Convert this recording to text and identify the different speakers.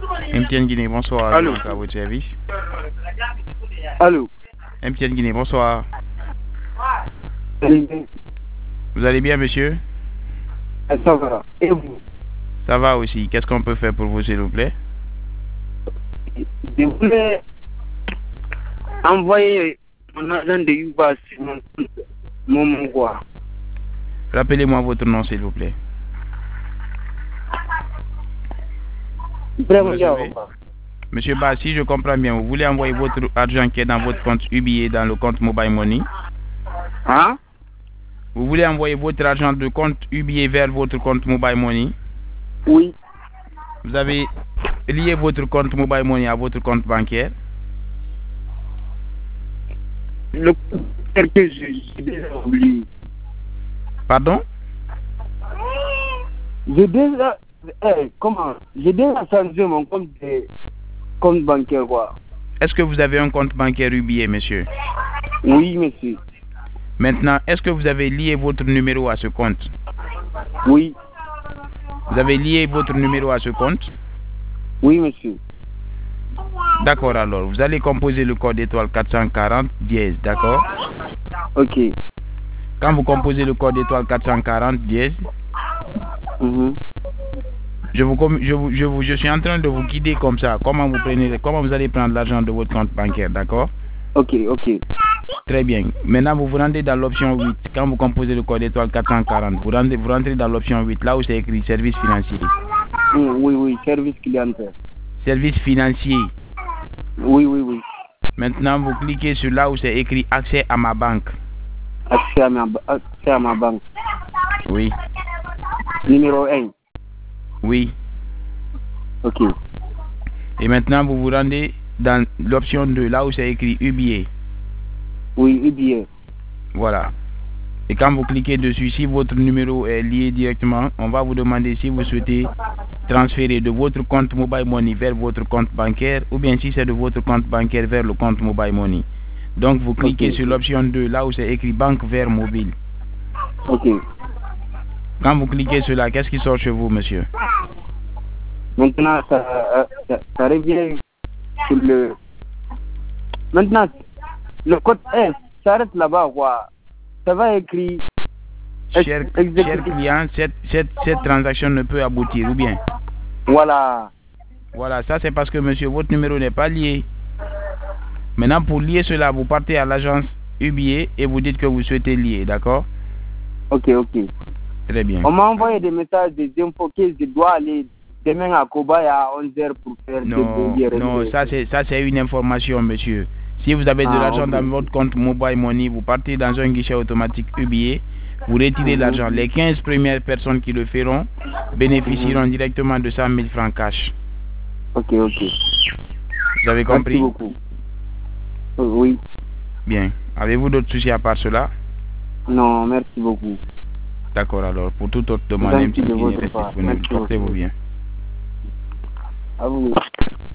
Speaker 1: MTN Guinée, bonsoir.
Speaker 2: Allô.
Speaker 1: À votre service.
Speaker 2: Allô.
Speaker 1: MTN Guinée, bonsoir.
Speaker 2: Oui.
Speaker 1: Vous allez bien, monsieur?
Speaker 2: Ça va. Et vous?
Speaker 1: Ça va aussi. Qu'est-ce qu'on peut faire pour vous, s'il vous plaît?
Speaker 2: Je voulais envoyer mon agent de Yuba sur mon compte. Mon quoi?
Speaker 1: Rappelez-moi votre nom, s'il vous plaît.
Speaker 2: Vraiment,
Speaker 1: Monsieur Ba, si je comprends bien, vous voulez envoyer votre argent qui est dans votre compte UBA dans le compte Mobile Money?
Speaker 2: Hein?
Speaker 1: Vous voulez envoyer votre argent de compte UBA vers votre compte Mobile Money?
Speaker 2: Oui.
Speaker 1: Vous avez lié votre compte Mobile Money à votre compte bancaire?
Speaker 2: Le compte que j'ai déjà oublié.
Speaker 1: Pardon?
Speaker 2: J'ai déjà... comment? J'ai déjà changé mon compte bancaire, quoi.
Speaker 1: Est-ce que vous avez un compte bancaire UBA, monsieur?
Speaker 2: Oui, monsieur.
Speaker 1: Maintenant, est-ce que vous avez lié votre numéro à ce compte?
Speaker 2: Oui.
Speaker 1: Vous avez lié votre numéro à ce compte?
Speaker 2: Oui, monsieur.
Speaker 1: D'accord, alors. Vous allez composer le code étoile 440 dièse, d'accord?
Speaker 2: Ok.
Speaker 1: Quand vous composez le code étoile 440 dièse, je suis en train de vous guider comme ça. Comment vous allez prendre l'argent de votre compte bancaire, d'accord?
Speaker 2: Ok, ok.
Speaker 1: Très bien. Maintenant, vous vous rendez dans l'option 8. Quand vous composez le code étoile 440, vous rentrez dans l'option 8, là où c'est écrit service financier.
Speaker 2: Oui, service clientèle.
Speaker 1: Service financier.
Speaker 2: Oui.
Speaker 1: Maintenant, vous cliquez sur là où c'est écrit accès à ma banque.
Speaker 2: Accès à ma banque.
Speaker 1: Oui.
Speaker 2: Numéro 1.
Speaker 1: Oui.
Speaker 2: Ok.
Speaker 1: Et maintenant, vous vous rendez dans l'option 2, là où c'est écrit UBA.
Speaker 2: Oui, UBA.
Speaker 1: Voilà. Et quand vous cliquez dessus, si votre numéro est lié directement, on va vous demander si vous souhaitez transférer de votre compte Mobile Money vers votre compte bancaire ou bien si c'est de votre compte bancaire vers le compte Mobile Money. Donc vous cliquez sur l'option 2, là où c'est écrit banque vers mobile.
Speaker 2: Ok.
Speaker 1: Quand vous cliquez sur là, qu'est-ce qui sort chez vous, monsieur?
Speaker 2: Maintenant, ça revient sur le... Maintenant, le code S s'arrête là-bas, quoi. Ça va écrire...
Speaker 1: Cher client, cette transaction ne peut aboutir, ou bien?
Speaker 2: Voilà.
Speaker 1: Voilà, ça c'est parce que, monsieur, votre numéro n'est pas lié. Maintenant, pour lier cela, vous partez à l'agence UBA et vous dites que vous souhaitez lier, d'accord?
Speaker 2: Ok.
Speaker 1: Très bien.
Speaker 2: On m'a envoyé des messages, des infos que je dois aller demain à Kobaye à 11h pour faire
Speaker 1: Non, ça c'est une information, monsieur. Si vous avez de l'argent dans votre compte Mobile Money, vous partez dans un guichet automatique UBA, vous retirez l'argent. Les 15 premières personnes qui le feront bénéficieront directement de 100 000 francs cash.
Speaker 2: Ok.
Speaker 1: Vous avez compris?
Speaker 2: Merci beaucoup. Oui.
Speaker 1: Bien. Avez-vous d'autres soucis à part cela?
Speaker 2: Non, merci beaucoup.
Speaker 1: D'accord, alors. Pour toute autre demande, un petit peu, restez disponible. Portez-vous bien.
Speaker 2: À vous.